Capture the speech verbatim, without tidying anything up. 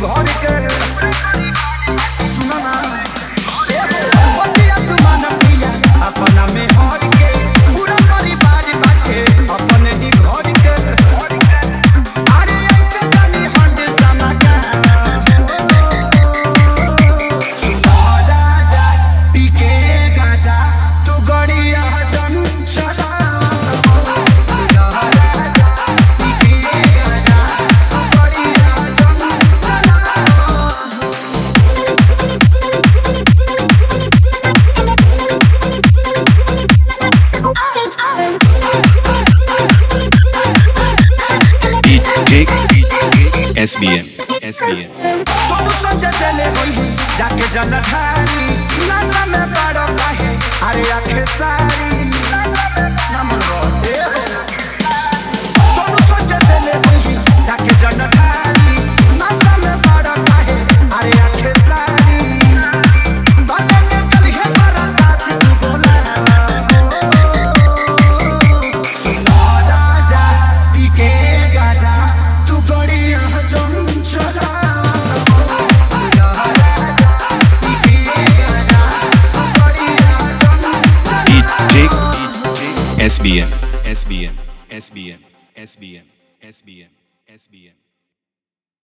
घर के सुना ना बतिया तू मन पिया अपना में हर के पूरा परिवार बाटे अपने ही घर के अरे एक तनी हंड समाका राजा पीके गाजा तू गड़िया जन सदा S B M S B M जाके जनधारी नाना में बड़ो काहे अरे आखे सारी नमन रोते सोनू सोचे देले वही जाके जनधारी नाना में बड़ो काहे अरे आखे सारी बदने चलिए बरात तू बोला राजा पीके गाजा तू गड़िया जम चला S B M S B M S B M S B M S B M S B M